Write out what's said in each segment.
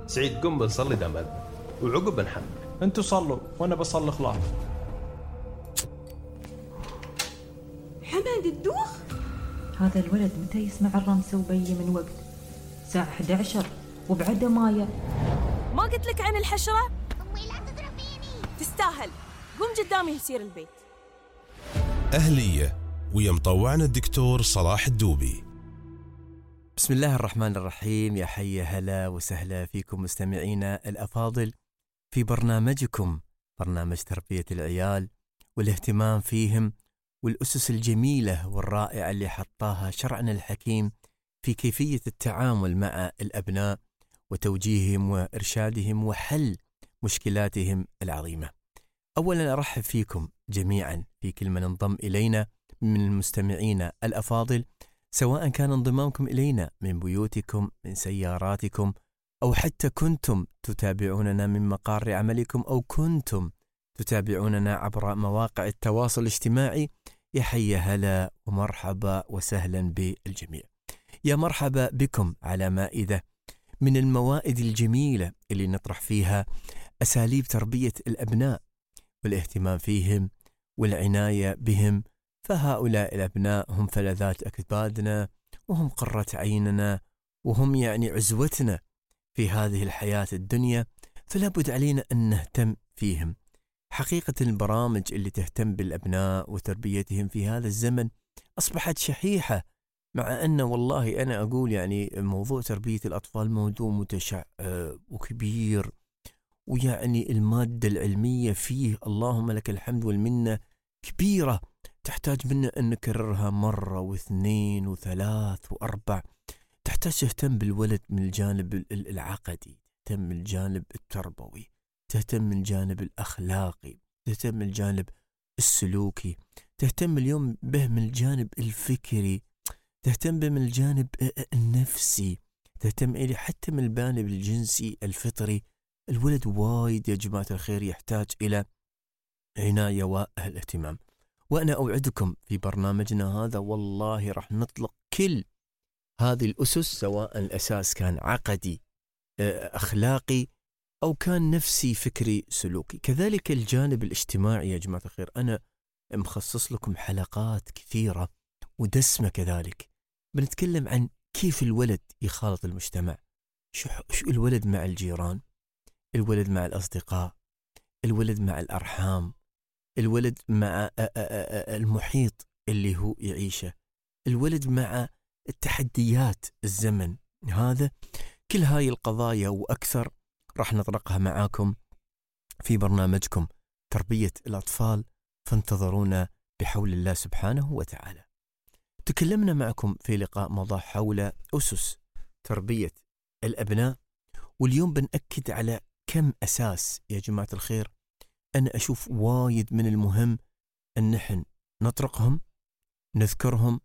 سعيد قم بنصلي دام أذن وعقب بنحمل. انتوا صلوا وانا بصلي خلاص. حمد الدوخ، هذا الولد متى يسمع الرمسة وبي من وقت؟ الساعة 11 وبعده مايا. ما قلت لك عن الحشرة؟ أمي لا تضربيني. تستاهل، قم قدامي يصير البيت. أهلية ويا مطوعنا الدكتور صلاح الدوبي. بسم الله الرحمن الرحيم. يا حي هلا وسهلا فيكم مستمعينا الأفاضل في برنامجكم، برنامج تربية العيال والاهتمام فيهم والأسس الجميلة والرائعة اللي حطاها شرعنا الحكيم في كيفية التعامل مع الأبناء وتوجيههم وإرشادهم وحل مشكلاتهم العظيمة. أولا أرحب فيكم جميعا في كل من انضم إلينا من المستمعين الأفاضل، سواء كان انضمامكم إلينا من بيوتكم، من سياراتكم، أو حتى كنتم تتابعوننا من مقار عملكم، أو كنتم تتابعوننا عبر مواقع التواصل الاجتماعي. يا حي هلا ومرحبا وسهلا بالجميع. يا مرحبا بكم على مائدة من الموائد الجميلة اللي نطرح فيها أساليب تربية الأبناء والاهتمام فيهم والعناية بهم. فهؤلاء الأبناء هم فلذات أكبادنا، وهم قرة عيننا، وهم يعني عزوتنا في هذه الحياة الدنيا، فلا بد علينا أن نهتم فيهم. حقيقة البرامج اللي تهتم بالأبناء وتربيتهم في هذا الزمن أصبحت شحيحة، مع أن والله أنا أقول يعني موضوع تربية الأطفال موضوع متشعب وكبير، ويعني المادة العلمية فيه اللهم لك الحمد والمنة كبيرة، تحتاج منا أن نكررها مرة واثنين وثلاث وأربع. تحتاج تهتم بالولد من الجانب العقدي، تهتم من الجانب التربوي، تهتم من الجانب الأخلاقي، تهتم من الجانب السلوكي، تهتم اليوم به من الجانب الفكري، تهتم به من الجانب النفسي، تهتم إليه حتى من الجانب الجنسي الفطري. الولد وايد يا جماعة الخير يحتاج إلى عناية واهتمام. وأنا أوعدكم في برنامجنا هذا والله راح نطلق كل هذه الأسس، سواء الأساس كان عقدي أخلاقي أو كان نفسي فكري سلوكي. كذلك الجانب الاجتماعي يا جماعة الخير، أنا مخصص لكم حلقات كثيرة ودسمة. كذلك بنتكلم عن كيف الولد يخالط المجتمع، شو الولد مع الجيران، الولد مع الأصدقاء، الولد مع الأرحام، الولد مع المحيط اللي هو يعيشه، الولد مع التحديات الزمن هذا. كل هاي القضايا وأكثر راح نطرقها معاكم في برنامجكم تربية الأطفال، فانتظرونا بحول الله سبحانه وتعالى. تكلمنا معكم في لقاء مضى حول أسس تربية الأبناء، واليوم بنأكد على كم أساس يا جماعة الخير. أنا أشوف وايد من المهم أن نحن نطرقهم، نذكرهم،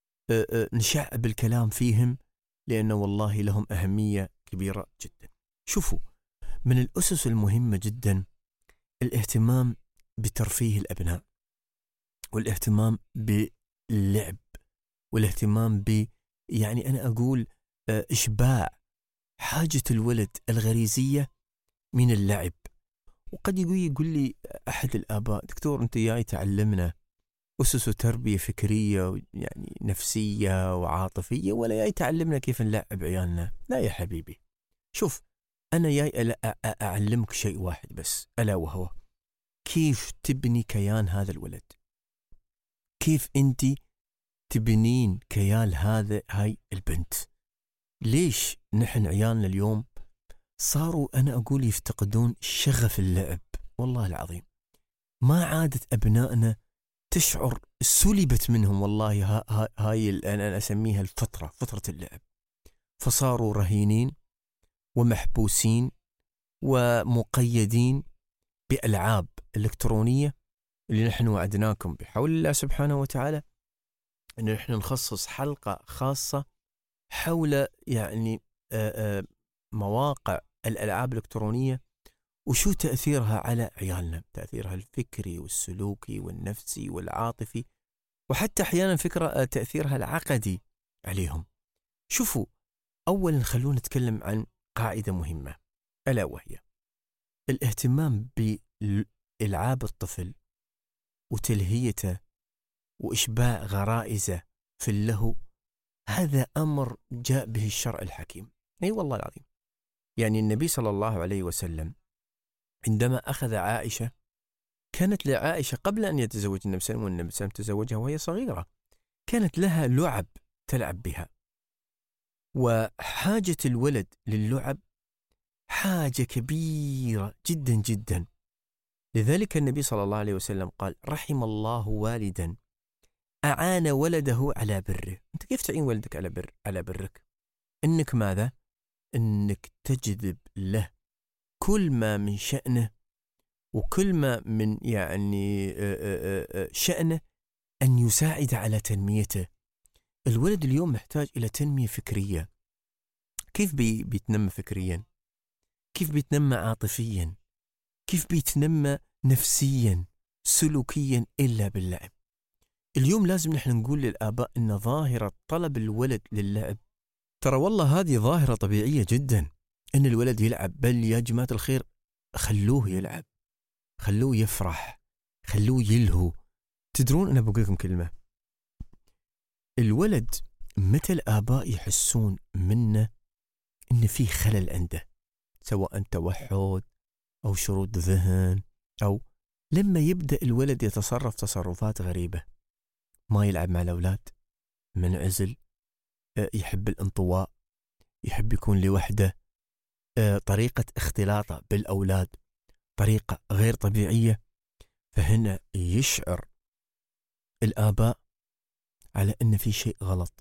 نشعب الكلام فيهم، لأنه والله لهم أهمية كبيرة جدا. شوفوا، من الأسس المهمة جدا الاهتمام بترفيه الأبناء، والاهتمام باللعب، والاهتمام يعني أنا أقول إشباع حاجة الولد الغريزية من اللعب. وقد يقول لي أحد الآباء: دكتور أنت جاي تعلمنا أسس تربية فكرية يعني نفسية وعاطفية، ولا جاي تعلمنا كيف نلعب عيالنا؟ لا يا حبيبي، شوف أنا جاي أعلمك شيء واحد بس، ألا وهو كيف تبني كيان هذا الولد، كيف أنت تبنين كيان هاي البنت. ليش نحن عيالنا اليوم صاروا أنا أقول يفتقدون شغف اللعب؟ والله العظيم ما عادت أبنائنا تشعر، سلبت منهم والله هاي أنا أسميها الفترة، فترة اللعب. فصاروا رهينين ومحبوسين ومقيدين بألعاب إلكترونية، اللي نحن وعدناكم بحول الله سبحانه وتعالى أن نحن نخصص حلقة خاصة حول يعني مواقع الألعاب الإلكترونية وشو تأثيرها على عيالنا، تأثيرها الفكري والسلوكي والنفسي والعاطفي، وحتى أحيانا فكرة تأثيرها العقدي عليهم. شوفوا، أولا خلونا نتكلم عن قاعدة مهمة. ألا وهي الاهتمام بألعاب الطفل وتلهيته وإشباع غرائزه في اللهو. هذا أمر جاء به الشرع الحكيم. أي والله العظيم. يعني النبي صلى الله عليه وسلم عندما أخذ عائشة، كانت لعائشة قبل أن يتزوج النبي صلى الله عليه وسلم، والنبي صلى الله عليه وسلم تزوجها وهي صغيرة، كانت لها لعب تلعب بها، وحاجة الولد للعب حاجة كبيرة جدا جدا. لذلك النبي صلى الله عليه وسلم قال: رحم الله والدا أعان ولده على بره. أنت كيف تعين ولدك على برك؟ إنك ماذا؟ إنك تجذب له كل ما من شأنه، وكل ما من يعني شأنه أن يساعد على تنميته. الولد اليوم محتاج إلى تنمية فكرية. كيف بيتنمى فكريا؟ كيف بيتنمى عاطفيا؟ كيف بيتنمى نفسيا سلوكيا؟ إلا باللعب. اليوم لازم نحن نقول للآباء إن ظاهرة طلب الولد للعب ترى والله هذه ظاهرة طبيعية جدا، إن الولد يلعب. بل يا جماعة الخير خلوه يلعب، خلوه يفرح، خلوه يلهو. تدرون أنا بقول لكم كلمة، الولد متى الآباء يحسون منه إن في خلل عنده، سواء توحد أو شرود ذهن، أو لما يبدأ الولد يتصرف تصرفات غريبة، ما يلعب مع الأولاد، منعزل، يحب الانطواء، يحب يكون لوحده، طريقة اختلاطه بالأولاد طريقة غير طبيعية، فهنا يشعر الآباء على أن في شيء غلط،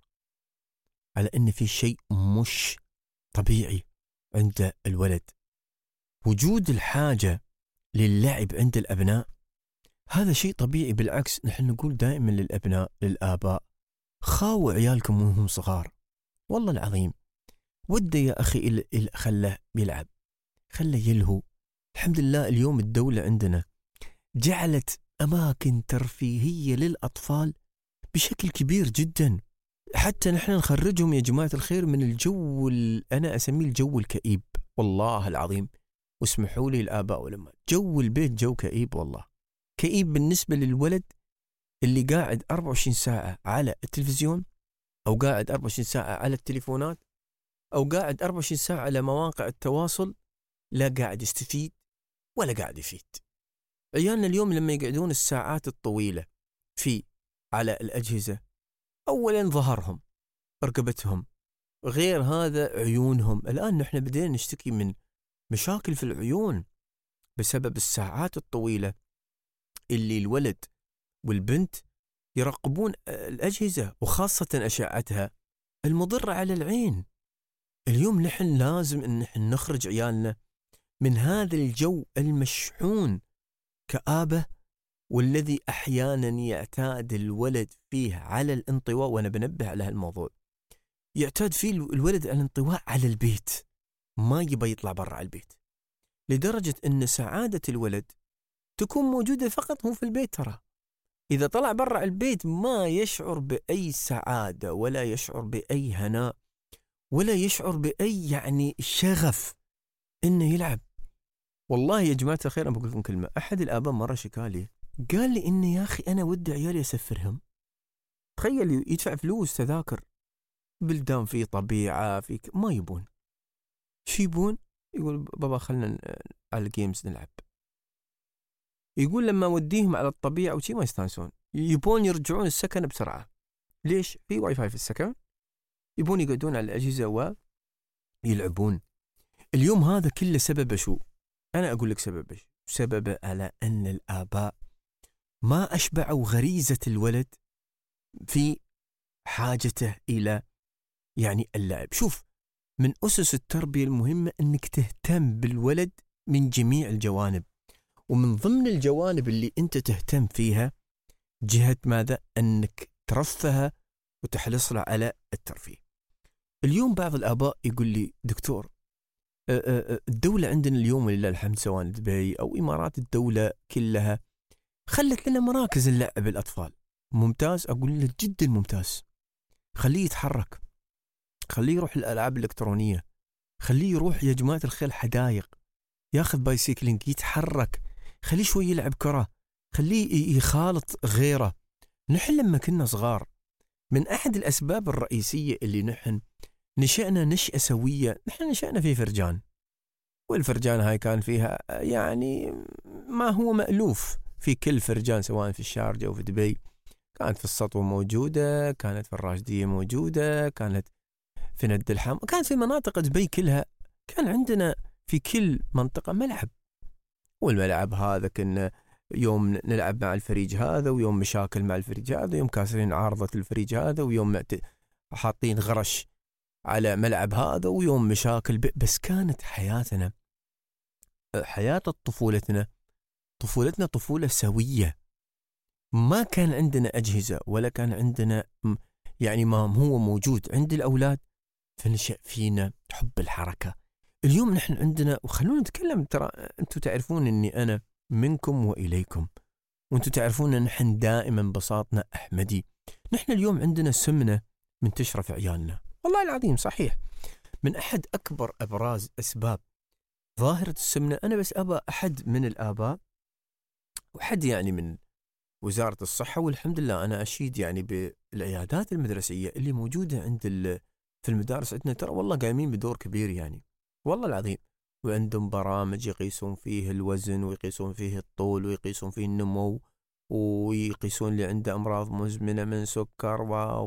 على أن في شيء مش طبيعي عند الولد. وجود الحاجة للعب عند الأبناء هذا شيء طبيعي. بالعكس نحن نقول دائما للأبناء للآباء: خاووا عيالكم وهم صغار. والله العظيم وده يا أخي خله يلعب، خله يلهو. الحمد لله اليوم الدولة عندنا جعلت أماكن ترفيهية للأطفال بشكل كبير جدا، حتى نحن نخرجهم يا جماعة الخير من الجو أنا أسميه الجو الكئيب. والله العظيم، واسمحوا لي الآباء والأمهات، جو البيت جو كئيب، والله كئيب بالنسبة للولد اللي قاعد 24 ساعة على التلفزيون، أو قاعد 24 ساعة على التليفونات، أو قاعد 24 ساعة على مواقع التواصل، لا قاعد يستفيد ولا قاعد يفيد. عيالنا اليوم لما يقعدون الساعات الطويلة على الأجهزة، أولا ظهرهم، رقبتهم، غير هذا عيونهم. الآن نحن بدينا نشتكي من مشاكل في العيون بسبب الساعات الطويلة اللي الولد والبنت يراقبون الأجهزة، وخاصة أشعتها المضرة على العين. اليوم نحن لازم أن نحن نخرج عيالنا من هذا الجو المشحون كآبة، والذي أحيانا يعتاد الولد فيه على الانطواء. وأنا بنبه على هالموضوع، يعتاد فيه الولد على الانطواء على البيت، ما يبى يطلع برا البيت، لدرجة أن سعادة الولد تكون موجودة فقط هو في البيت. ترى إذا طلع برا البيت ما يشعر بأي سعادة، ولا يشعر بأي هناء، ولا يشعر بأي يعني شغف إنه يلعب. والله يا جماعة الخير أنا بقول لكم كلمة، أحد الآباء مرة شكالي، قال لي إني يا أخي أنا ودي عيالي أسفرهم. تخيل يدفع فلوس تذاكر بلدان في طبيعة في ما يبون. شو يبون؟ يقول بابا خلنا على الجيمز نلعب. يقول لما وديهم على الطبيعة وشي ما يستانسون، يبون يرجعون السكن بسرعة. ليش؟ في واي فاي في السكن، يبون يقعدون على الأجهزة ويلعبون. اليوم هذا كله سبب شو؟ أنا أقول لك سبب إيش؟ سبب على أن الآباء ما أشبعوا غريزة الولد في حاجته إلى يعني اللعب. شوف، من أسس التربية المهمة أنك تهتم بالولد من جميع الجوانب، ومن ضمن الجوانب اللي أنت تهتم فيها جهة ماذا؟ أنك ترفه وتحرص له على الترفيه. اليوم بعض الآباء يقول لي: دكتور، الدولة عندنا اليوم ولله الحمد، سواء دبي أو إمارات الدولة كلها خلت لنا مراكز اللعب الأطفال. ممتاز. أقول له جدا ممتاز، خليه يتحرك، خليه يروح الألعاب الإلكترونية، خليه يروح يا جماعة الخير حدايق، ياخذ بايسيكلينج، يتحرك، خليه شوي يلعب كرة، خليه يخالط غيره. نحن لما كنا صغار من أحد الأسباب الرئيسية اللي نحن نشأنا نشأة سوية، نحن نشأنا في فرجان، والفرجان هاي كان فيها يعني ما هو مألوف في كل فرجان، سواء في الشارجة أو في دبي. كانت في السطوة موجودة، كانت في الراشدية موجودة، كانت في ند الحام، كانت في مناطق دبي كلها كان عندنا في كل منطقة ملعب. والملعب هذا كنا يوم نلعب مع الفريق هذا، ويوم مشاكل مع الفريق هذا، ويوم كاسرين عارضة الفريق هذا، ويوم حاطين غرش على ملعب هذا، ويوم مشاكل بس كانت حياتنا، حياة طفولتنا طفولة سوية. ما كان عندنا أجهزة ولا كان عندنا يعني ما هو موجود عند الأولاد، فنشأ فينا حب الحركة. اليوم نحن عندنا، وخلونا نتكلم، ترى أنتم تعرفون أني أنا منكم وإليكم، وأنتم تعرفون أن نحن دائما بساطنا أحمدي. نحن اليوم عندنا سمنة منتشرة في عيالنا، والله العظيم صحيح. من أحد أكبر أبراز أسباب ظاهرة السمنة، أنا بس أبا أحد من الآباء وحد يعني من وزارة الصحة، والحمد لله أنا أشيد يعني بالعيادات المدرسية اللي موجودة عند في المدارس عندنا، ترى والله قايمين بدور كبير يعني والله العظيم. وعندهم برامج يقيسون فيه الوزن، ويقيسون فيه الطول، ويقيسون فيه النمو، ويقيسون اللي عنده أمراض مزمنة من سكر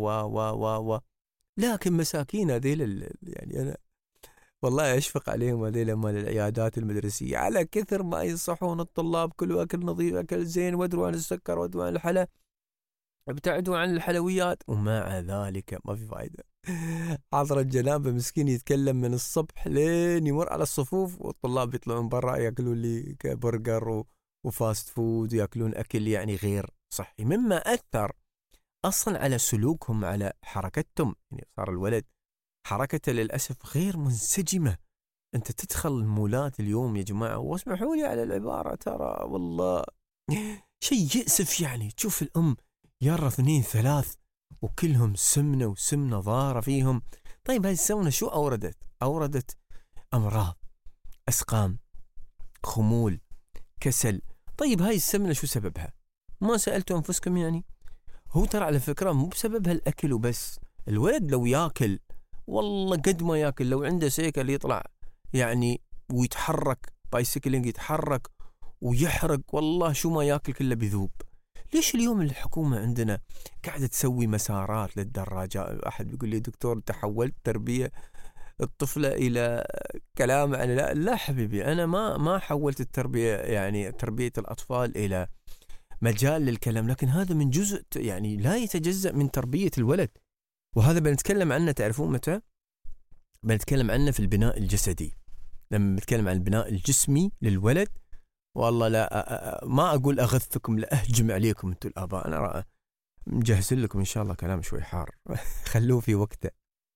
و لكن مساكين هذيل يعني أنا والله أشفق عليهم، هذيل مال العيادات المدرسية، على كثر ما ينصحون الطلاب كلوا أكل نظيف، أكل زين، وادروا عن السكر، وادروا عن الحلا، ابتعدوا عن الحلويات، ومع ذلك ما في فائدة. حضر الجنابة مسكين يتكلم من الصبح لين يمر على الصفوف، والطلاب يطلعون برا يأكلون لي برجر وفاست فود، ويأكلون أكل يعني غير صحي، مما أثر أصلا على سلوكهم، على حركتهم. يعني صار الولد حركته للأسف غير منسجمة. أنت تدخل المولات اليوم يا جماعة، واسمحوا لي على العبارة، ترى والله شيء يأسف يعني. تشوف الأم يرى 2 3 وكلهم سمنة وسمنة ضارة فيهم. طيب هاي السمنة شو أوردت أمراض، أسقام، خمول، كسل. طيب هاي السمنة شو سببها؟ ما سألتوا أنفسكم يعني؟ هو ترى على فكرة مو بسببها الأكل وبس. الولد لو يأكل والله قد ما يأكل، لو عنده سيكل يطلع يعني ويتحرك بايسيكلينج، يتحرك ويحرق، والله شو ما يأكل كله بيذوب. ليش اليوم الحكومة عندنا قاعدة تسوي مسارات للدراجات؟ أحد بيقول لي دكتور تحولت تربية الطفلة إلى كلام عن لا حبيبي، أنا ما حولت التربية يعني تربية الأطفال إلى مجال للكلام، لكن هذا من جزء يعني لا يتجزأ من تربية الولد. وهذا بنتكلم عنه، تعرفون متى؟ بنتكلم عنه في البناء الجسدي. لما بنتكلم عن البناء الجسمي للولد، والله لا ما أقول أغثكم، لا أهجم عليكم أنتم الآباء، أنا مجهز لكم إن شاء الله كلام شوي حار خلوه في وقته.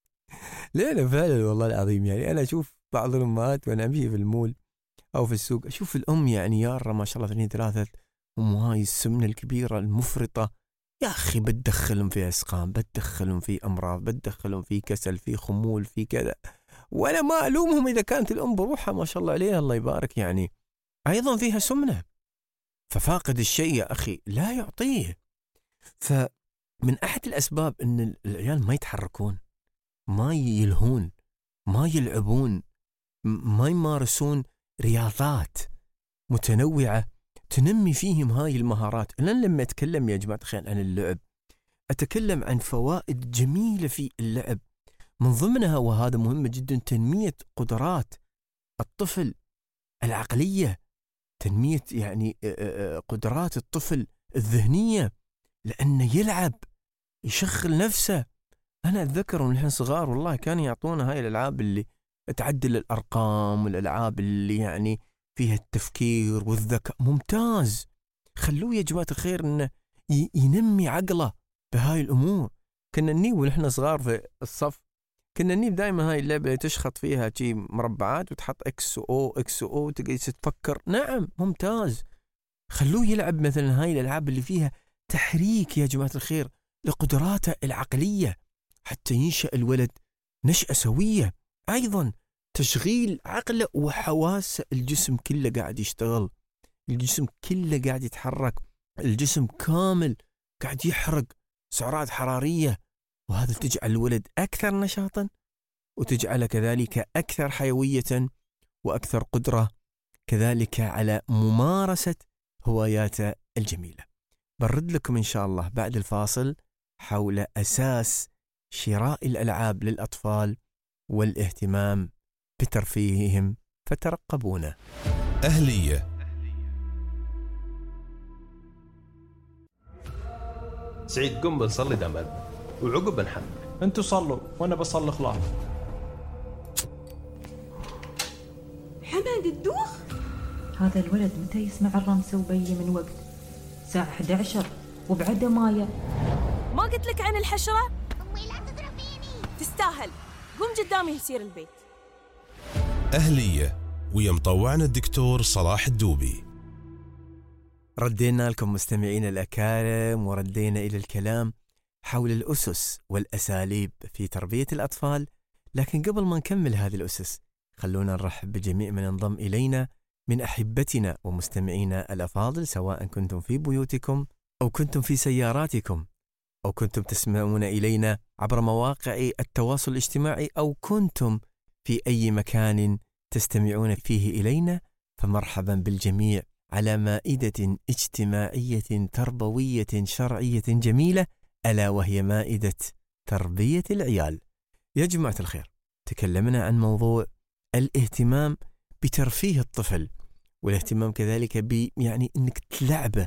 لا فعلا والله العظيم يعني أنا أشوف بعض الأمهات وأنا أمشي في المول أو في السوق، أشوف الأم يعني يارة ما شاء الله 2 3 وهاي السمنة الكبيرة المفرطة، يا أخي بتدخلهم في أسقام، بتدخلهم في أمراض، بتدخلهم في كسل، في خمول، في كذا. وأنا ما ألومهم إذا كانت الأم بروحها ما شاء الله عليها الله يبارك يعني أيضا فيها سمنة. ففاقد الشيء يا أخي لا يعطيه. فمن أحد الأسباب أن العيال ما يتحركون، ما يلهون، ما يلعبون، ما يمارسون رياضات متنوعة تنمي فيهم هاي المهارات. أنا لما أتكلم يا جماعة الخير عن اللعب، أتكلم عن فوائد جميلة في اللعب، من ضمنها وهذا مهم جدا تنمية قدرات الطفل العقلية، تنمية يعني قدرات الطفل الذهنية، لأنه يلعب يشغل نفسه. أنا أتذكر من نحن صغار والله كانوا يعطونا هاي الألعاب اللي تعدل الأرقام، والألعاب اللي يعني فيها التفكير والذكاء، ممتاز. خلوه يا جماعة الخير إنه ينمي عقله بهاي الأمور. كنا نجيب ونحن صغار في الصف، كنا نجيب دائما هاي اللعبة اللي تشخط فيها شيء مربعات وتحط إكس أو تقعد تفكر. نعم ممتاز، خلوه يلعب مثلا هاي الألعاب اللي فيها تحريك يا جماعة الخير لقدراته العقلية، حتى ينشأ الولد نشأة سوية. أيضا تشغيل عقله وحواس الجسم كله قاعد يشتغل، الجسم كله قاعد يتحرك، الجسم كامل قاعد يحرق سعرات حرارية، وهذا تجعل الولد أكثر نشاطا وتجعله كذلك أكثر حيوية وأكثر قدرة كذلك على ممارسة هواياته الجميلة. برد لكم إن شاء الله بعد الفاصل حول أساس شراء الألعاب للأطفال والاهتمام بترفيههم، فترقبونا. أهلية. سعيد قم بنصلي دام وعقب بنحمل. انتوا صلوا وانا بصلي خلاص. حمد الدوخ. هذا الولد متى يسمع الرمسة وبي من وقت؟ الساعة 11 وبعده ماية. ما قلت لك عن الحشرة؟ أمي لا تضربيني. تستاهل. قم قدامي يصير البيت. أهلية ويا مطوعنا الدكتور صلاح الدوبي. ردينا لكم مستمعين الأكارم، وردينا إلى الكلام حول الأسس والأساليب في تربية الأطفال. لكن قبل ما نكمل هذه الأسس خلونا نرحب بجميع من انضم إلينا من أحبتنا ومستمعينا الأفاضل، سواء كنتم في بيوتكم أو كنتم في سياراتكم أو كنتم تسمعون إلينا عبر مواقع التواصل الاجتماعي أو كنتم في أي مكان تستمعون فيه إلينا، فمرحبا بالجميع على مائدة اجتماعية تربوية شرعية جميلة، ألا وهي مائدة تربية العيال. يا جماعة الخير، تكلمنا عن موضوع الاهتمام بترفيه الطفل، والاهتمام كذلك يعني انك تلعبه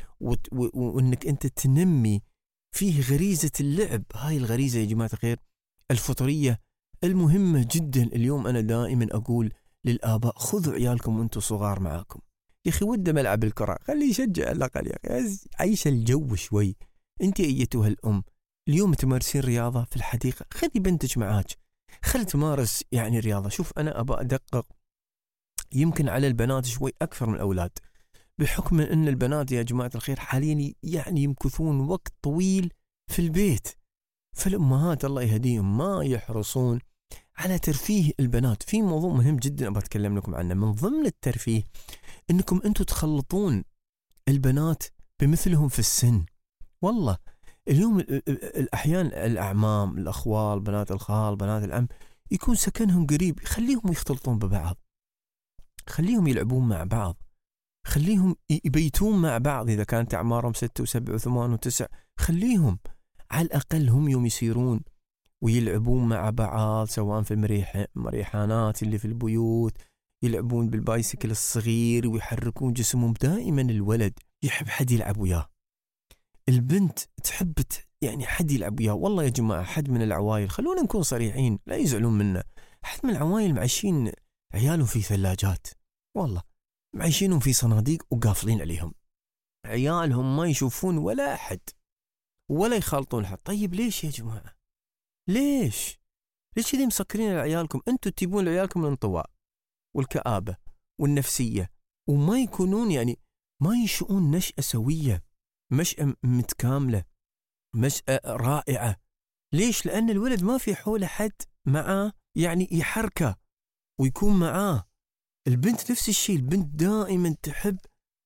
وانك انت تنمي فيه غريزة اللعب. هاي الغريزة يا جماعة الخير الفطرية المهمة جدا. اليوم أنا دائما أقول للآباء خذوا عيالكم وانتم صغار معاكم. يا أخي وده ملعب الكرة، خليه يشجع على الأقل يا أخي، عيش الجو شوي. أنت أيتها الأم اليوم تمارسين رياضة في الحديقة، خذي بنتك معاك، خلي تمارس يعني رياضة. شوف أنا أبا أدقق يمكن على البنات شوي أكثر من الأولاد، بحكم أن البنات يا جماعة الخير حاليا يعني يمكثون وقت طويل في البيت، فالأمهات الله يهديهم ما يحرصون على ترفيه البنات. في موضوع مهم جدا أبغى أتكلم لكم عنه من ضمن الترفيه، أنكم أنتم تخلطون البنات بمثلهم في السن. والله اليوم الأحيان الأعمام، الأخوال، بنات الخال، بنات العم يكون سكنهم قريب، خليهم يختلطون ببعض، خليهم يلعبون مع بعض، خليهم يبيتون مع بعض. إذا كانت أعمارهم 6 و7 و8 و9 خليهم على الأقل هم يوم يصيرون ويلعبون مع بعض، سواء في المريحانات اللي في البيوت، يلعبون بالبايسكل الصغير ويحركون جسمهم. دائما الولد يحب حد يلعب وياه، البنت تحب يعني حد يلعب وياه. والله يا جماعة حد من العوائل، خلونا نكون صريحين لا يزعلون منا، حد من العوائل معيشين عيالهم في ثلاجات، والله معيشينهم في صناديق وقافلين عليهم، عيالهم ما يشوفون ولا أحد ولا يخالطون أحد. طيب ليش يا جماعة؟ ليش كذي مسكرين على عيالكم؟ أنتوا تجيبون لعيالكم الانطواء والكآبة والنفسية، وما يكونون يعني ما ينشؤون نشأة سوية، نشأة متكاملة، نشأة رائعة. ليش؟ لأن الولد ما في حوله حد معاه يعني يحركه ويكون معاه. البنت نفس الشيء، البنت دائما تحب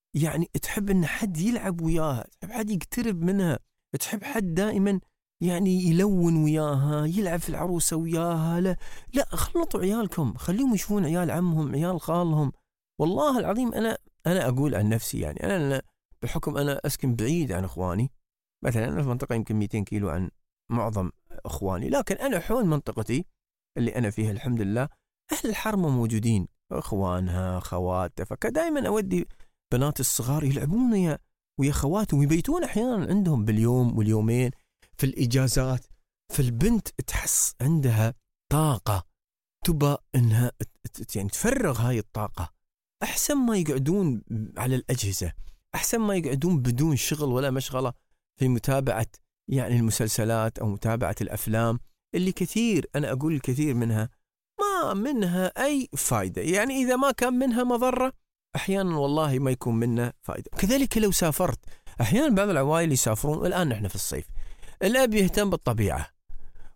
أن حد يلعب وياها، تحب حد يقترب منها، تحب حد دائما يعني يلون وياها، يلعب في العروسة وياها. لا خلطوا عيالكم، خليهم يشوفون عيال عمهم، عيال خالهم. والله العظيم أنا أقول عن نفسي، يعني أنا بحكم أنا أسكن بعيد عن إخواني، مثلا أنا في منطقة يمكن 200 كيلو عن معظم إخواني، لكن أنا حول منطقتي اللي أنا فيها الحمد لله أهل الحرمة موجودين، إخوانها خواتها، فكدائما أودي بنات الصغار يلعبون ويا خواتهم، ويبيتون أحيانا عندهم باليوم واليومين في الإجازات. فالبنت تحس عندها طاقة تبى إنها يعني تفرغ هاي الطاقة، أحسن ما يقعدون على الأجهزة، أحسن ما يقعدون بدون شغل ولا مشغلة في متابعة يعني المسلسلات أو متابعة الأفلام اللي كثير، أنا أقول الكثير منها ما منها أي فائدة، يعني إذا ما كان منها مضرة أحيانا والله ما يكون منها فائدة. كذلك لو سافرت، أحيانا بعض العوائل يسافرون، والآن نحن في الصيف، الأب يهتم بالطبيعة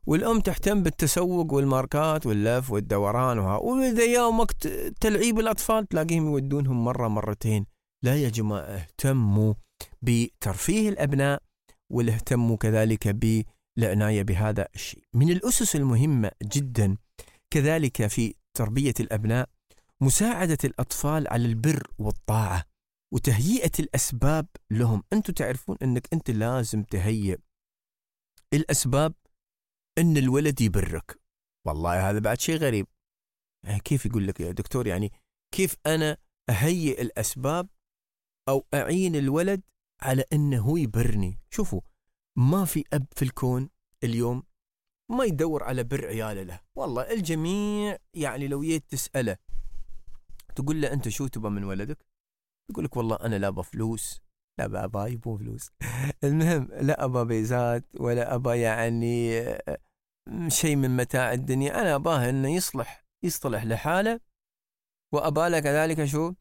والأم تهتم بالتسوق والماركات واللف والدوران وإذا يوم وقت تلعيب الأطفال تلاقيهم يودونهم مرة مرتين. لا يا جماعة، اهتموا بترفيه الأبناء واهتموا كذلك بالعناية بهذا الشيء. من الأسس المهمة جدا كذلك في تربية الأبناء مساعدة الأطفال على البر والطاعة وتهيئة الأسباب لهم. أنتم تعرفون أنك أنت لازم تهيئ الأسباب أن الولد يبرك. والله هذا بعد شيء غريب. كيف يقول لك يا دكتور؟ يعني كيف أنا أهيئ الأسباب أو أعين الولد على أنه يبرني؟ شوفوا، ما في أب في الكون اليوم ما يدور على بر عياله له. والله الجميع يعني لو جيت تسأله تقول له أنت شو تبى من ولدك، يقول لك والله أنا لا أبى فلوس، لا أبى يبو فلوس المهم لا أبى بيزات ولا أبى يعني شيء من متاع الدنيا، أنا أباه أنه يصلح لحاله، وأباله كذلك شو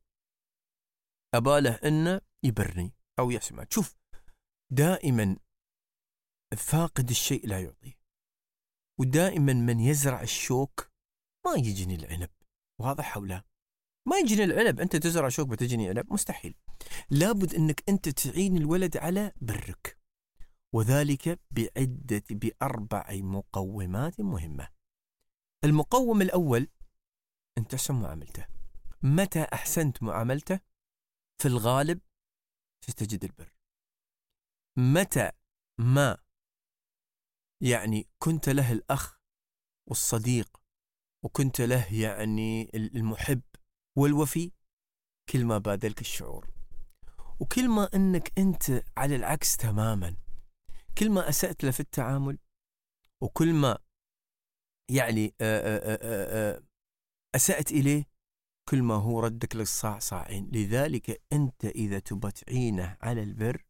أباله أنه يبرني أو يسمع. شوف، دائما فاقد الشيء لا يعطيه، ودائما من يزرع الشوك ما يجني العنب. واضح أو لا؟ ما يجني العنب. أنت تزرع شوك بتجني عنب؟ مستحيل. لابد أنك أنت تعين الولد على برك، وذلك بأربع مقومات مهمة. المقوم الأول أن تحسن معاملته. متى أحسنت معاملته في الغالب ستجد البر. متى ما يعني كنت له الأخ والصديق وكنت له يعني المحب والوفي، كل ما باذلك الشعور، وكل ما أنك أنت على العكس تماما، كل ما أسأت له في التعامل، وكل ما يعني أسأت إليه، كل ما هو ردك للصاع صاعين. لذلك أنت إذا تبى تعينه على البر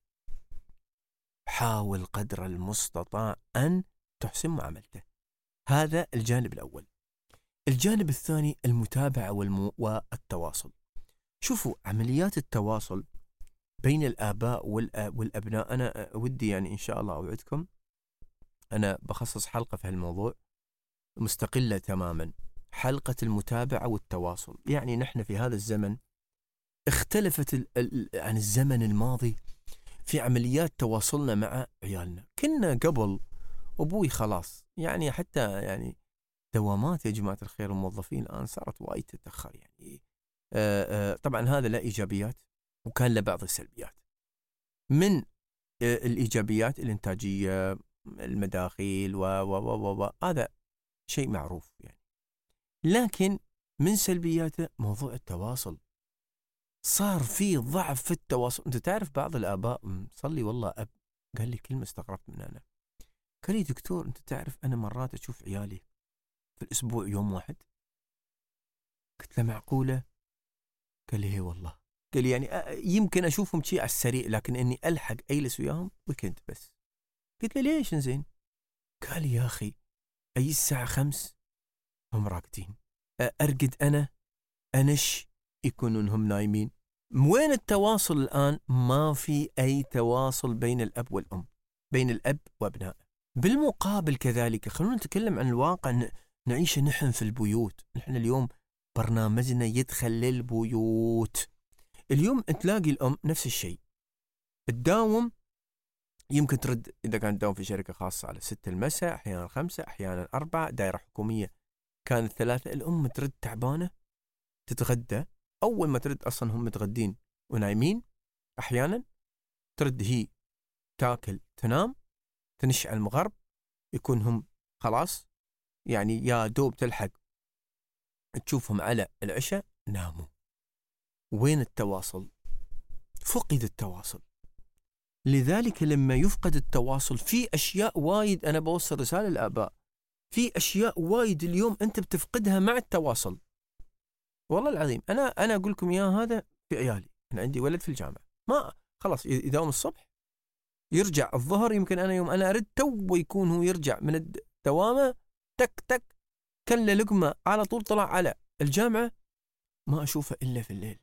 حاول قدر المستطاع أن تحسن معاملته. هذا الجانب الأول. الجانب الثاني المتابعة والتواصل. شوفوا، عمليات التواصل بين الآباء والأبناء، أنا ودي يعني إن شاء الله أوعدكم أنا بخصص حلقة في هالموضوع مستقلة تماما، حلقة المتابعة والتواصل. يعني نحن في هذا الزمن اختلفت عن الزمن الماضي في عمليات تواصلنا مع عيالنا. كنا قبل أبوي خلاص يعني حتى يعني دوامات يا جماعة الخير الموظفين الآن صارت وايد تتأخر يعني. طبعا هذا له إيجابيات وكان له بعض السلبيات. من الإيجابيات الإنتاجية، المداخيل هذا شيء معروف يعني. لكن من سلبياته موضوع التواصل، صار في ضعف في التواصل. أنت تعرف بعض الآباء صلي والله أب قال لي كلمة استغربت من أنا، قال لي دكتور أنت تعرف أنا مرات أشوف عيالي في الأسبوع يوم واحد. قلت له معقولة؟ قال لي هي والله. قال لي يعني يمكن أشوفهم شيء على السريع، لكن إني ألحق أجلس وياهم ويكند بس. قلت له ليش إنزين؟ قال لي يا أخي أي الساعة 5 هم راقدين، أرقد أنا أنش يكونون هم نايمين. وين التواصل الآن؟ ما في أي تواصل بين الأب والأم، بين الأب وأبنائه. بالمقابل كذلك خلونا نتكلم عن الواقع نعيشه نحن في البيوت. نحن اليوم برنامجنا يدخل للبيوت. اليوم تلاقي الأم نفس الشيء، تداوم، يمكن ترد إذا كانت تداوم في شركة خاصة على 6 المساء، أحيانا 5، أحيانا 4، دائرة حكومية كانت 3. الأم ترد تعبانة، تتغدى، أول ما ترد أصلا هم متغدين ونايمين. أحيانا ترد هي تاكل تنام، تنش على المغرب، يكون هم خلاص يعني يا دوب تلحق تشوفهم على العشاء ناموا. وين التواصل؟ فقد التواصل. لذلك لما يفقد التواصل في أشياء وايد، أنا بوصل رسالة للآباء، في أشياء وايد اليوم أنت بتفقدها مع التواصل. والله العظيم أنا أقول لكم يا هذا في عيالي. أنا عندي ولد في الجامعة، ما خلاص يداوم الصبح، يرجع الظهر، يمكن أنا يوم أنا أرد تو يكون هو يرجع من الدوامة تك تك كل لقمة على طول طلع على الجامعة، ما أشوفه إلا في الليل.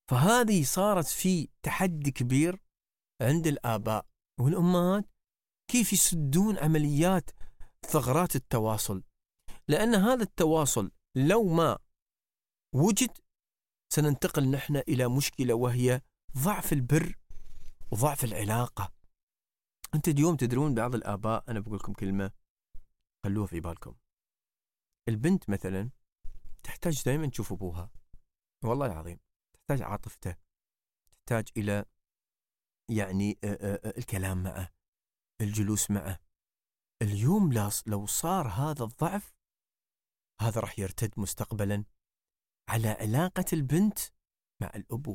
فهذه صارت في تحدي كبير عند الآباء والأمهات، كيف يسدون عمليات ثغرات التواصل، لأن هذا التواصل لو ما وجد سننتقل نحن إلى مشكلة، وهي ضعف البر وضعف العلاقة. أنت اليوم تدرون بعض الآباء، أنا بقول لكم كلمة خلوها في بالكم، البنت مثلا تحتاج دائما تشوف أبوها، والله العظيم تحتاج عاطفته، تحتاج إلى يعني الكلام معه، الجلوس معه. اليوم لو صار هذا الضعف، هذا راح يرتد مستقبلا على علاقة البنت مع الأبو،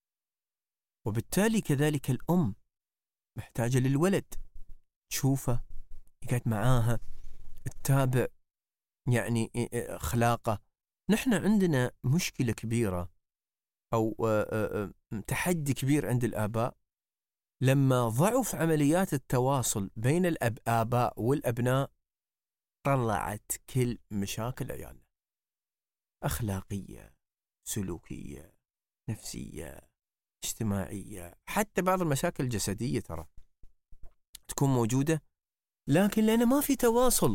وبالتالي كذلك الأم محتاجة للولد، تشوفه، يقعد معاها، تتابع يعني أخلاقه. نحن عندنا مشكلة كبيرة أو تحدي كبير عند الآباء، لما ضعف عمليات التواصل بين الآباء والأبناء طلعت كل مشاكل عيالنا، أخلاقية، سلوكية، نفسية، اجتماعية، حتى بعض المشاكل الجسدية ترى تكون موجودة، لكن لأن ما في تواصل،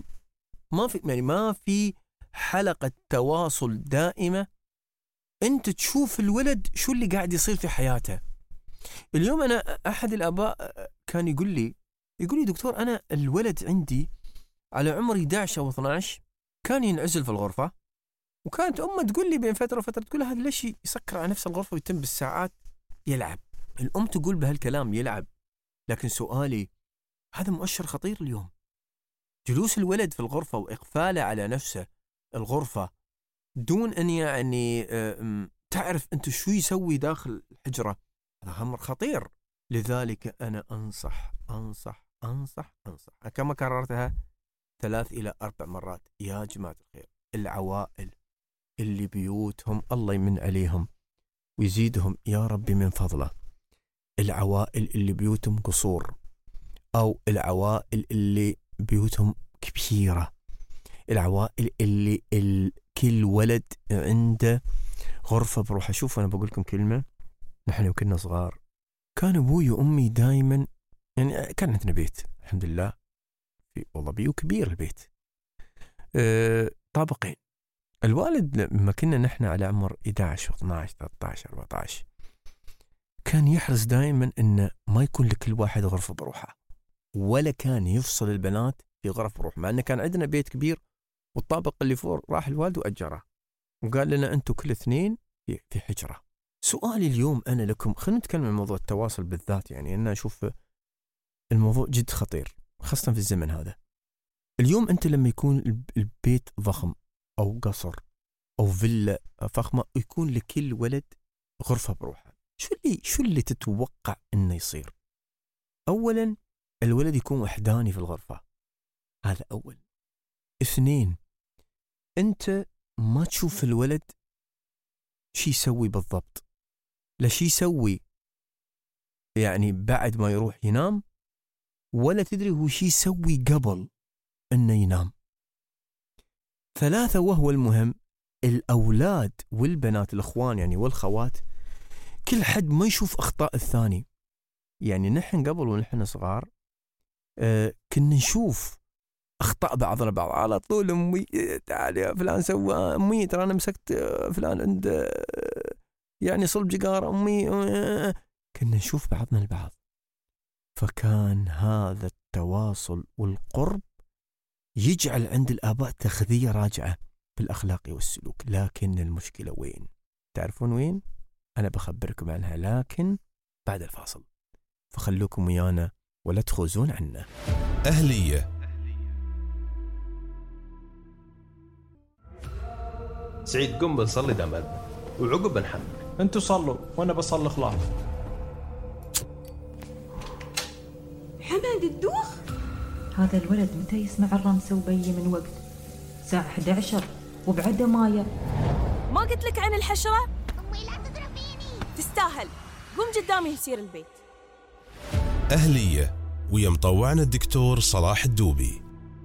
ما في حلقة تواصل دائمة. أنت تشوف الولد شو اللي قاعد يصير في حياته. اليوم أنا أحد الآباء كان يقول لي دكتور، أنا الولد عندي على عمر 11 أو 12 كان ينعزل في الغرفة، وكانت أمه تقول لي بين فترة وفترة، تقول هذا ليش يسكر على نفس الغرفة ويتم بالساعات يلعب. الأم تقول بهالكلام يلعب، لكن سؤالي هذا مؤشر خطير اليوم. جلوس الولد في الغرفة وإقفاله على نفسه الغرفة دون أن يعني تعرف أنت شو يسوي داخل الحجرة، هذا أمر خطير. لذلك أنا أنصح أنصح أنصح أنصح كما كررتها 3 إلى 4 مرات، يا جماعة الخير، العوائل اللي بيوتهم الله يمن عليهم ويزيدهم يا ربي من فضله، العوائل اللي بيوتهم قصور، أو العوائل اللي بيوتهم كبيرة، العوائل اللي كل ولد عنده غرفة بروحه. شوف أنا بقول لكم كلمة، نحن كنا صغار كان أبوي وأمي دايما، يعني كان عندنا بيت الحمد لله، والله بيو كبير البيت، طابقين. الوالد لما كنا نحن على عمر 11 و12 13 14 كان يحرص دائما إنه ما يكون لكل واحد غرفة بروحه، ولا كان يفصل البنات في غرف بروح، مع أنه كان عندنا بيت كبير والطابق اللي فوق راح الوالد وأجره وقال لنا أنتم كل 2 في حجرة. سؤالي اليوم أنا لكم، خلينا نتكلم عن موضوع التواصل بالذات، يعني أنا أشوف الموضوع جد خطير خاصة في الزمن هذا. اليوم أنت لما يكون البيت ضخم أو قصر أو فيلا فخمة، يكون لكل ولد غرفة بروحه، شو اللي تتوقع إنه يصير؟ أولا الولد يكون وحداني في الغرفة، هذا أول. 2 أنت ما تشوف الولد شي يسوي بالضبط، لا شي يسوي يعني بعد ما يروح ينام، ولا تدري هو شي يسوي قبل أنه ينام. 3 وهو المهم، الأولاد والبنات الأخوان يعني والخوات كل حد ما يشوف أخطاء الثاني. يعني نحن قبل ونحن صغار كنا نشوف أخطاء بعضنا بعض على طول. أمي تعال يا فلان سوى، أمي ترى أنا مسكت فلان عند يعني صلب جقار، أمي كنا نشوف بعضنا البعض. فكان هذا التواصل والقرب يجعل عند الآباء تغذية راجعة بالأخلاق والسلوك. لكن المشكلة وين؟ تعرفون وين؟ أنا بخبركم عنها لكن بعد الفاصل، فخلوكم ويانا ولا تخوزون عنا. أهلية. سعيد قم بنصلي دمر وعقب بنحمل. انتوا صلوا وانا بصلي خلاص. حمد الدوخ، هذا الولد متى يسمع الرمسة وبي من وقت؟ الساعة 11 وبعده ماية. ما قلت لك عن الحشرة؟ أمي لا تضربيني. تستاهل، قم قدامي يصير البيت. أهلية ويا مطوعنا الدكتور صلاح الدوبي.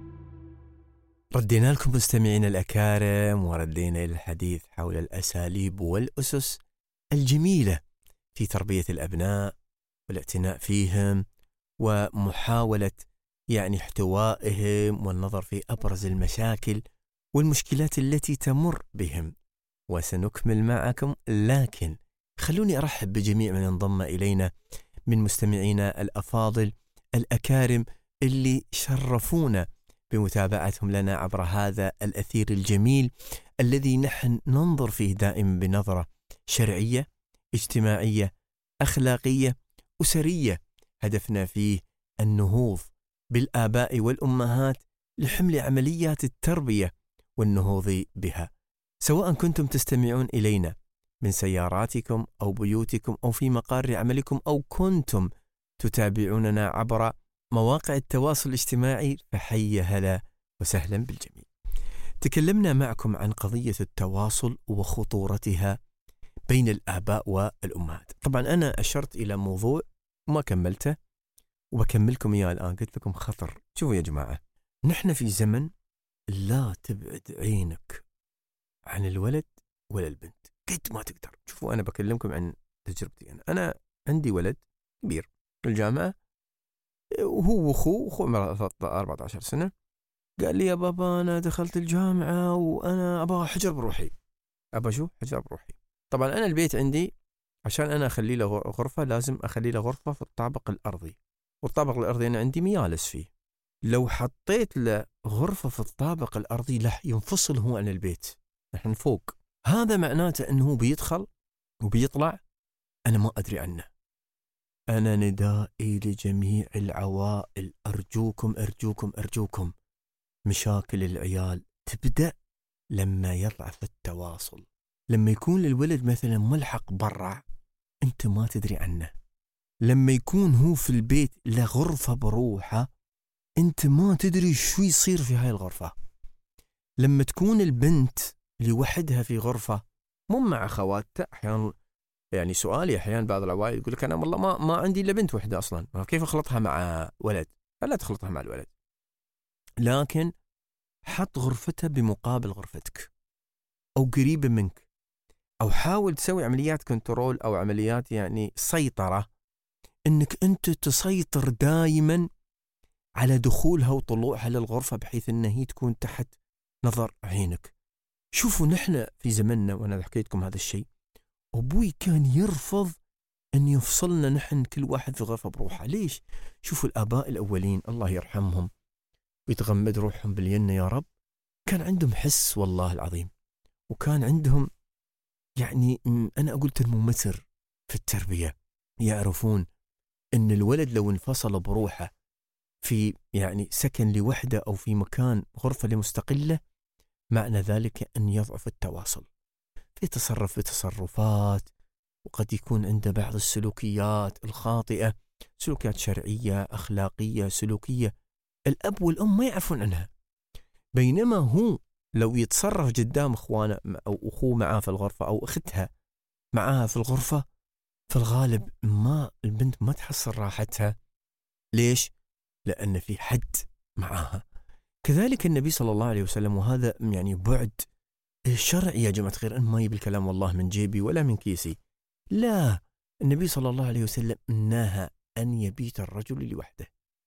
ردينا لكم مستمعين الأكارم، وردينا إلى الحديث حول الأساليب والأسس الجميلة في تربية الأبناء والاعتناء فيهم، ومحاولة يعني احتوائهم والنظر في أبرز المشاكل والمشكلات التي تمر بهم. وسنكمل معكم، لكن خلوني أرحب بجميع من انضم إلينا من مستمعينا الأفاضل الأكارم اللي شرفونا بمتابعتهم لنا عبر هذا الأثير الجميل الذي نحن ننظر فيه دائما بنظرة شرعية، اجتماعية، أخلاقية، أسرية، هدفنا فيه النهوض بالآباء والأمهات لحمل عمليات التربية والنهوض بها، سواء كنتم تستمعون إلينا من سياراتكم أو بيوتكم أو في مقار عملكم أو كنتم تتابعوننا عبر مواقع التواصل الاجتماعي، فحي هلا وسهلا بالجميع. تكلمنا معكم عن قضية التواصل وخطورتها بين الآباء والأمهات. طبعا أنا أشرت إلى موضوع وما كملته وبكملكم إياه الآن. قلت لكم خطر. شوفوا يا جماعة، نحن في زمن لا تبعد عينك عن الولد ولا البنت قد ما تقدر. شوفوا أنا بكلمكم عن تجربتي. أنا عندي ولد كبير في الجامعة، وهو وأخوه عمره 14 سنة. قال لي يا بابا أنا دخلت الجامعة وأنا أبغى حجر بروحي. أبغى شو؟ حجر بروحي. طبعا أنا البيت عندي عشان أنا أخلي له غرفة لازم أخلي له غرفة في الطابق الأرضي، والطابق الأرضي أنا عندي ميالس فيه. لو حطيت له غرفة في الطابق الأرضي رح ينفصل هو عن البيت، نحن فوق. هذا معناته أنه بيدخل وبيطلع أنا ما أدري عنه. أنا ندائي لجميع العوائل، أرجوكم أرجوكم أرجوكم، مشاكل العيال تبدأ لما يضعف التواصل. لما يكون الولد مثلا ملحق برا أنت ما تدري عنه، لما يكون هو في البيت لغرفة بروحه أنت ما تدري شو يصير في هاي الغرفة. لما تكون البنت لوحدها في غرفة مو مع خواتها، أحيانا يعني سؤالي أحيانا بعض العوائل يقول لك أنا والله ما عندي إلا بنت واحدة أصلا، كيف أخلطها مع ولد؟ لا تخلطها مع الولد، لكن حط غرفتها بمقابل غرفتك أو قريبة منك، أو حاول تسوي عمليات كنترول أو عمليات يعني سيطرة، إنك أنت تسيطر دائما على دخولها وطلوعها للغرفة بحيث أنها هي تكون تحت نظر عينك. شوفوا نحن في زمننا، وأنا حكيتكم هذا الشيء، أبوي كان يرفض أن يفصلنا نحن كل واحد في غرفة بروحه. ليش؟ شوفوا الآباء الأولين الله يرحمهم ويتغمد روحهم بالجنة يا رب، كان عندهم حس والله العظيم، وكان عندهم يعني أنا أقول ترمومتر في التربية. يعرفون أن الولد لو انفصل بروحه في يعني سكن لوحده أو في مكان غرفة لمستقلة، معنى ذلك أن يضعف التواصل، في تصرفات، وقد يكون عنده بعض السلوكيات الخاطئة، سلوكيات شرعية أخلاقية سلوكية الأب والأم ما يعرفون عنها. بينما هو لو يتصرف قدام إخوانه أو أخوه معاه في الغرفة أو أختها معاها في الغرفة، في الغالب ما البنت ما تحصل راحتها. ليش؟ لأن في حد معاها. كذلك النبي صلى الله عليه وسلم، وهذا يعني بعد شرعي يا جماعة خير، أن ما يبي الكلام والله من جيبي ولا من كيسي، لا، النبي صلى الله عليه وسلم نهى أن يبيت الرجل لوحده.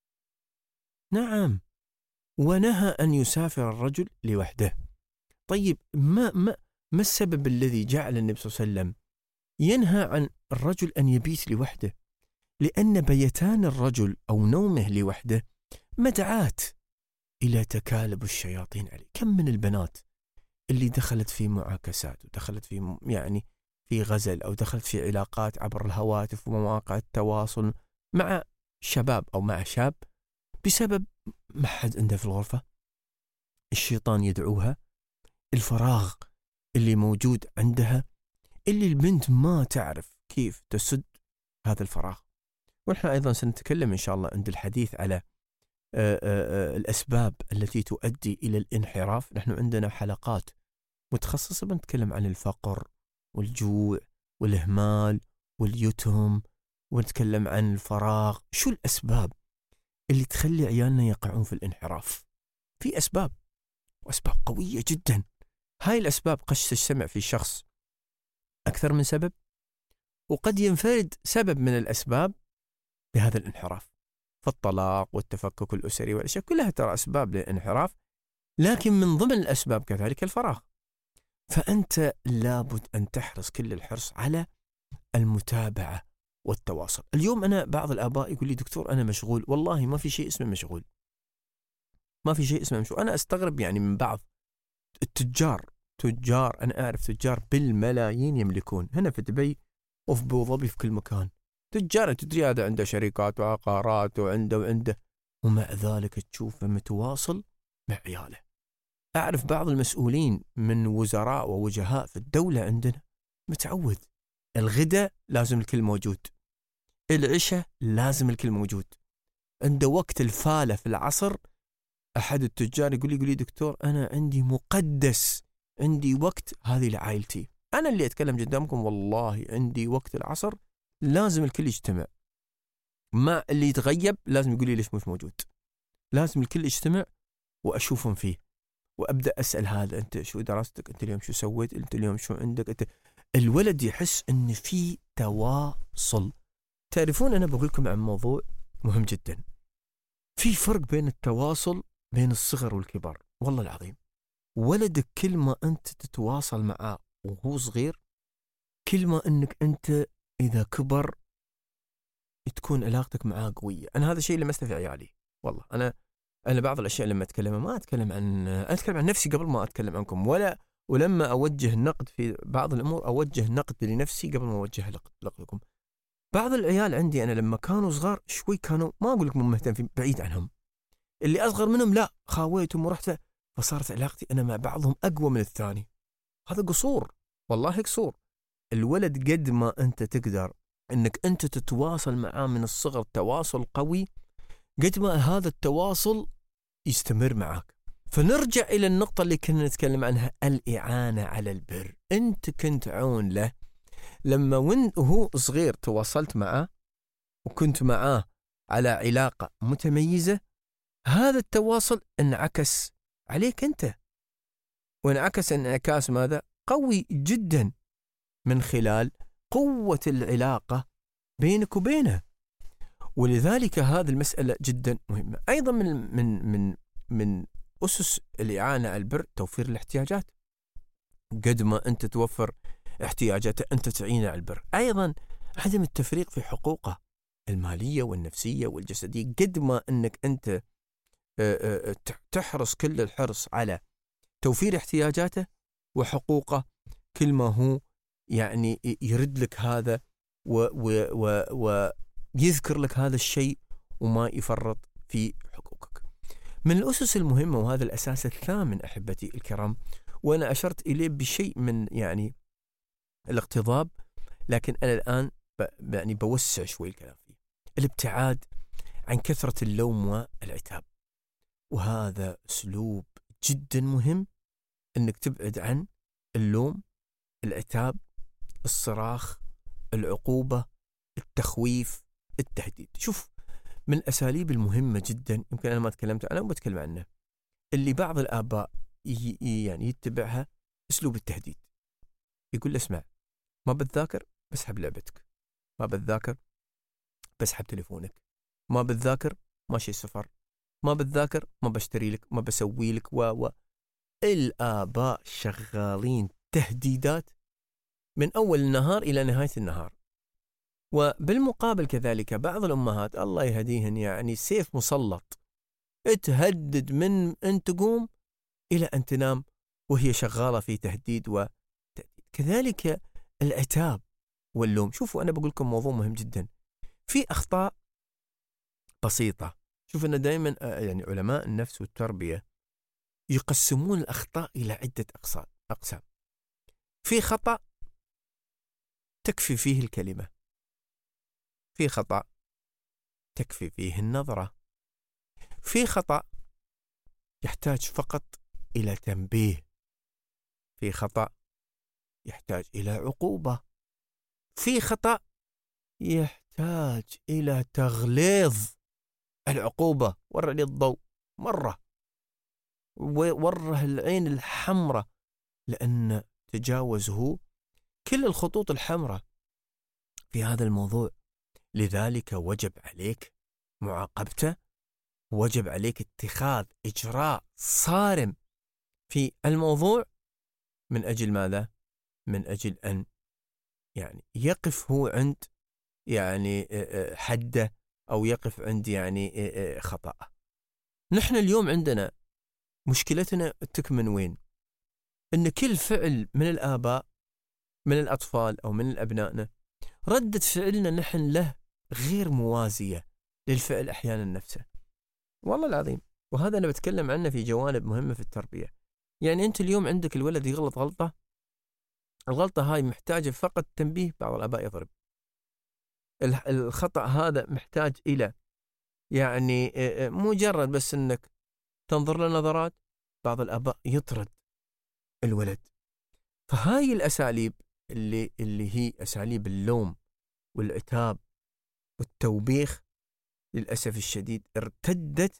نعم، ونهى أن يسافر الرجل لوحده. طيب ما السبب الذي جعل النبي صلى الله عليه وسلم ينهى عن الرجل أن يبيت لوحده؟ لأن بيتان الرجل أو نومه لوحده مدعاة إلى تكالب الشياطين عليه. كم من البنات اللي دخلت في معاكسات ودخلت في يعني في غزل أو دخلت في علاقات عبر الهواتف ومواقع التواصل مع شباب أو مع شاب بسبب ما حد عنده في الغرفة، الشيطان يدعوها، الفراغ اللي موجود عندها اللي البنت ما تعرف كيف تسد هذا الفراغ. ونحن أيضا سنتكلم إن شاء الله عند الحديث على الأسباب التي تؤدي إلى الانحراف. نحن عندنا حلقات متخصصة بنتكلم عن الفقر والجوع والإهمال واليتم، ونتكلم عن الفراغ. شو الأسباب اللي تخلي عيالنا يقعون في الانحراف؟ في أسباب، وأسباب قوية جدا. هاي الأسباب قد تجتمع في شخص أكثر من سبب، وقد ينفرد سبب من الأسباب بهذا الانحراف. فالطلاق والتفكك الأسري والأشياء كلها ترى أسباب للانحراف، لكن من ضمن الأسباب كذلك الفراغ. فأنت لابد أن تحرص كل الحرص على المتابعة والتواصل. اليوم أنا بعض الآباء يقول لي دكتور أنا مشغول. والله ما في شيء اسمه مشغول، ما في شيء اسمه مشغول. أنا أستغرب يعني من بعض التجار، أنا أعرف تجار بالملايين يملكون هنا في دبي وفي أبو ظبي في كل مكان، تجار تدري هذا عنده شركات وعقارات وعنده ومع ذلك تشوفه متواصل مع عياله. أعرف بعض المسؤولين من وزراء ووجهاء في الدولة عندنا متعود الغداء لازم الكل موجود، العشاء لازم الكل موجود، عنده وقت الفالة في العصر. أحد التجار يقول لي دكتور أنا عندي مقدس، عندي وقت هذه لعائلتي. أنا اللي أتكلم قدامكم والله عندي وقت العصر لازم الكل يجتمع، ما اللي يتغيب لازم يقول لي ليش مش موجود، لازم الكل يجتمع وأشوفهم فيه وأبدأ أسأل هذا أنت شو دراستك، أنت اليوم شو سويت، أنت اليوم شو عندك، أنت الولد يحس أن في تواصل. تعرفون أنا بقول لكم عن موضوع مهم جدا، في فرق بين التواصل بين الصغر والكبار. والله العظيم ولدك كل ما أنت تتواصل معه وهو صغير كل ما أنك أنت إذا كبر تكون علاقتك معاه قوية. أنا هذا الشيء لمسته في عيالي. والله أنا بعض الأشياء لما أتكلم ما أتكلم عن نفسي قبل ما أتكلم عنكم، ولما أوجه نقد في بعض الأمور أوجه نقد لنفسي قبل ما أوجه لكم. بعض العيال عندي أنا لما كانوا صغار شوي كانوا ما أقول لكم مهتم بعيد عنهم، اللي أصغر منهم لا خاويتهم ورحت، فصارت علاقتي أنا مع بعضهم أقوى من الثاني. هذا قصور، والله قصور. الولد قد ما أنت تقدر أنك أنت تتواصل معاه من الصغر تواصل قوي، قد ما هذا التواصل يستمر معك. فنرجع إلى النقطة اللي كنا نتكلم عنها، الإعانة على البر. أنت كنت عون له لما وهو صغير تواصلت معه وكنت معاه على علاقة متميزة، هذا التواصل انعكس عليك أنت، وانعكس انعكاس ماذا؟ قوي جدا من خلال قوة العلاقة بينك وبينه. ولذلك هذه المسألة جدا مهمة. أيضا من أسس الإعانة على البر توفير الاحتياجات. قد ما أنت توفر احتياجاته أنت تعين على البر. أيضا عدم التفريق في حقوقه المالية والنفسية والجسدية. قد ما أنك أنت تحرص كل الحرص على توفير احتياجاته وحقوقه، كل ما هو يعني يرد لك هذا ويذكر لك هذا الشيء وما يفرط في حقوقك. من الأسس المهمة، وهذا الأساس الثامن أحبتي الكرام، وأنا أشرت إليه بشيء من يعني الاقتضاب، لكن أنا الآن يعني بوسع شوي الكلام فيه، الابتعاد عن كثرة اللوم والعتاب. وهذا أسلوب جدا مهم، أنك تبعد عن اللوم، العتاب، الصراخ، العقوبة، التخويف، التهديد. شوف، من الأساليب المهمة جدا، يمكن أنا ما تكلمت عنها وبتكلم عنها، اللي بعض الآباء يعني يتبعها، أسلوب التهديد. يقول له اسمع، ما بتذاكر بسحب لعبتك، ما بتذاكر بسحب تليفونك، ما بتذاكر ماشي السفر، ما بتذاكر ما بشتري لك، ما بسوي لك الآباء شغالين تهديدات من أول النهار إلى نهاية النهار. وبالمقابل كذلك بعض الأمهات الله يهديهن يعني سيف مسلط، تهدد من أن تقوم إلى أن تنام وهي شغالة في تهديد وتهديد. كذلك العتاب واللوم. شوفوا، أنا بقول لكم موضوع مهم جدا، في أخطاء بسيطة. شوف، أنا دائما يعني علماء النفس والتربية يقسمون الأخطاء إلى عدة أقسام. في خطأ تكفي فيه الكلمة، في خطأ تكفي فيه النظرة، في خطأ يحتاج فقط إلى تنبيه، في خطأ يحتاج إلى عقوبة، في خطأ يحتاج إلى تغليظ العقوبة، ورى لي الضوء مرة، وره العين الحمراء، لأن تجاوزه كل الخطوط الحمراء في هذا الموضوع. لذلك وجب عليك معاقبته، وجب عليك اتخاذ إجراء صارم في الموضوع. من أجل ماذا؟ من أجل أن يعني يقف هو عند يعني حده، أو يقف عند يعني خطأ. نحن اليوم عندنا مشكلتنا تكمن وين؟ إن كل فعل من الآباء، من الأطفال أو من أبنائنا، ردة فعلنا نحن له غير موازية للفعل أحيانا نفسه. والله العظيم، وهذا أنا بتكلم عنه في جوانب مهمة في التربية. يعني أنت اليوم عندك الولد يغلط غلطة، الغلطة هاي محتاجة فقط تنبيه، بعض الآباء يضرب. الخطأ هذا محتاج إلى يعني مجرد بس أنك تنظر له نظرات، بعض الآباء يطرد الولد. فهاي الأساليب اللي هي أساليب اللوم والعتاب والتوبيخ للأسف الشديد ارتدت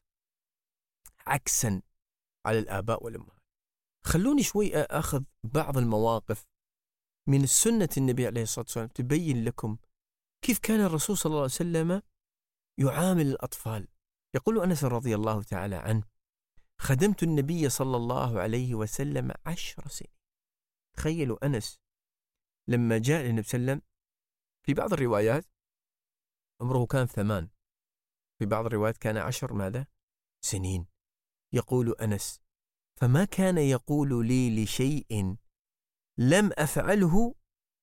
عكسا على الآباء والأمهات. خلوني شوي أخذ بعض المواقف من سنة النبي عليه الصلاة والسلام تبين لكم كيف كان الرسول صلى الله عليه وسلم يعامل الأطفال. يقول أنس رضي الله تعالى عنه: خدمت النبي صلى الله عليه وسلم 10 سنين. تخيلوا أنس لما جاء للنبي صلى الله عليه وسلم، في بعض الروايات عمره كان 8، في بعض الروايات كان 10 سنين. يقول أنس: فما كان يقول لي لشيء لم أفعله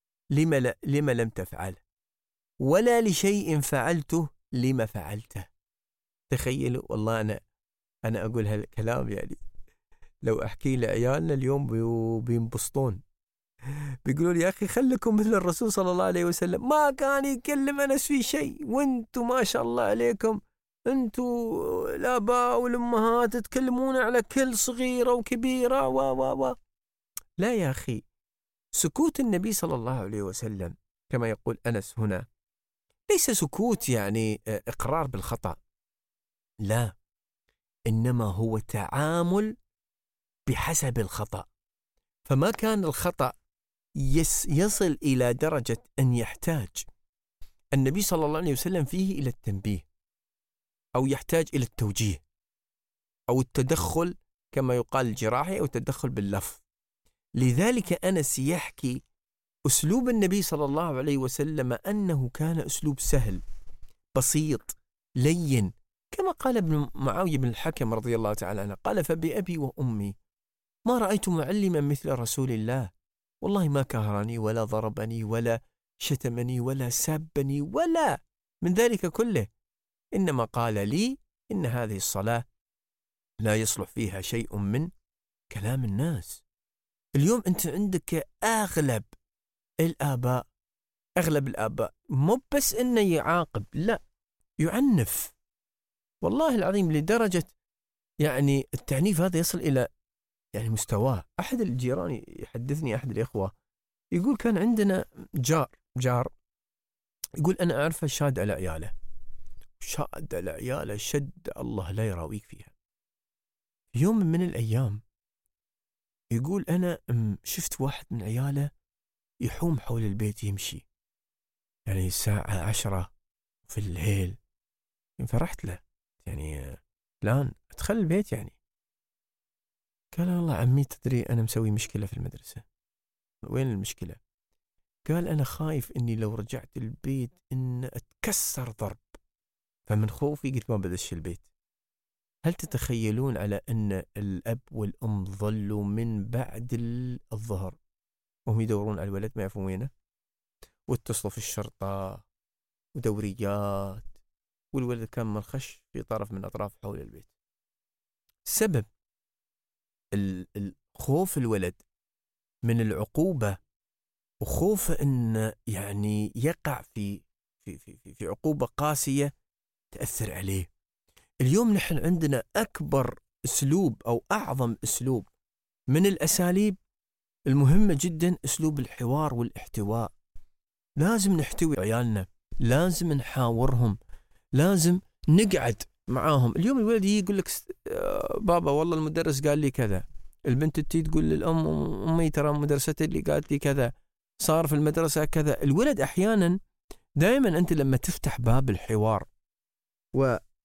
لما لم تفعله، ولا لشيء فعلته لما فعلته. تخيلوا، والله أنا أقول هالكلام يعني لو أحكي لعيالنا اليوم بينبسطون، بيقولوا لي يا أخي خلكم مثل الرسول صلى الله عليه وسلم، ما كان يكلم أنس في شيء، وانتم ما شاء الله عليكم انتم الآباء والأمهات تتكلمون على كل صغيرة وكبيرة و لا يا أخي، سكوت النبي صلى الله عليه وسلم كما يقول أنس هنا ليس سكوت يعني إقرار بالخطأ، لا، إنما هو تعامل بحسب الخطأ. فما كان الخطأ يصل إلى درجة أن يحتاج النبي صلى الله عليه وسلم فيه إلى التنبيه، أو يحتاج إلى التوجيه، أو التدخل كما يقال الجراحي، أو التدخل باللفظ. لذلك أنس يحكي أسلوب النبي صلى الله عليه وسلم أنه كان أسلوب سهل بسيط لين، كما قال ابن معاوية بن الحكم رضي الله تعالى عنه، قال: فبأبي وأمي ما رأيت معلما مثل رسول الله، والله ما كهرني ولا ضربني ولا شتمني ولا سابني ولا من ذلك كله، إنما قال لي إن هذه الصلاة لا يصلح فيها شيء من كلام الناس. اليوم أنت عندك أغلب الآباء مو بس إنه يعاقب، لا، يعنف. والله العظيم لدرجة يعني التعنيف هذا يصل إلى يعني مستواه. أحد الجيران يحدثني، أحد الإخوة يقول كان عندنا جار يقول أنا أعرفه شاد على عياله شد الله لا يراويك فيها. في يوم من الأيام يقول أنا شفت واحد من عياله يحوم حول البيت يمشي، يعني الساعة 10 في الليل، فرحت له يعني فلان ادخل البيت يعني. قال: والله عمي تدري أنا مسوي مشكلة في المدرسة. وين المشكلة؟ قال: أنا خايف إني لو رجعت البيت إن أتكسر ضرب، فمن خوفي قلت ما بدش البيت. هل تتخيلون على أن الأب والأم ظلوا من بعد الظهر وهم يدورون على الولد ما يعرفون وينه، واتصلوا في الشرطة ودوريات، والولد كان منخش في طرف من أطراف حول البيت. سبب الخوف الولد من العقوبة، وخوف أن يعني يقع في عقوبة قاسية تأثر عليه. اليوم نحن عندنا أكبر أسلوب أو أعظم أسلوب من الأساليب المهمة جدا أسلوب الحوار والاحتواء. لازم نحتوي عيالنا، لازم نحاورهم، لازم نقعد معاهم. اليوم الولد يقول لك بابا والله المدرس قال لي كذا، البنت تقول للأم أمي ترى مدرستي اللي قالت لي كذا، صار في المدرسة كذا. الولد أحيانا دائما أنت لما تفتح باب الحوار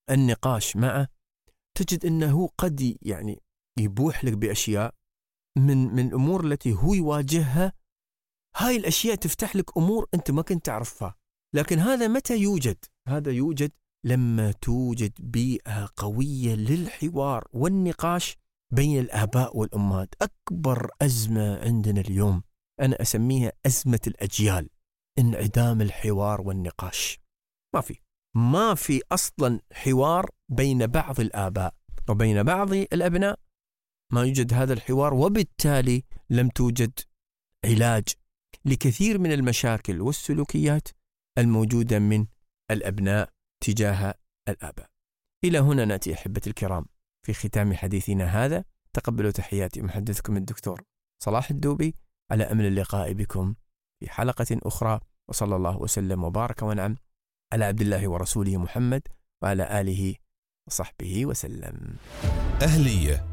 النقاش معه تجد أنه قد يعني يبوح لك بأشياء من الأمور التي هو يواجهها. هاي الأشياء تفتح لك أمور أنت ما كنت تعرفها. لكن هذا متى يوجد؟ هذا يوجد لما توجد بيئة قوية للحوار والنقاش بين الآباء والأمهات. أكبر أزمة عندنا اليوم أنا أسميها أزمة الأجيال، انعدام الحوار والنقاش. ما في أصلا حوار بين بعض الآباء وبين بعض الأبناء، ما يوجد هذا الحوار، وبالتالي لم توجد علاج لكثير من المشاكل والسلوكيات الموجودة من الأبناء تجاه الآباء. إلى هنا نأتي أحبة الكرام في ختام حديثنا هذا. تقبلوا تحياتي محدثكم الدكتور صلاح الدوبي، على أمل اللقاء بكم في حلقة أخرى، وصلى الله وسلم وبارك ونعم على عبد الله ورسوله محمد وعلى آله وصحبه وسلم. أهلية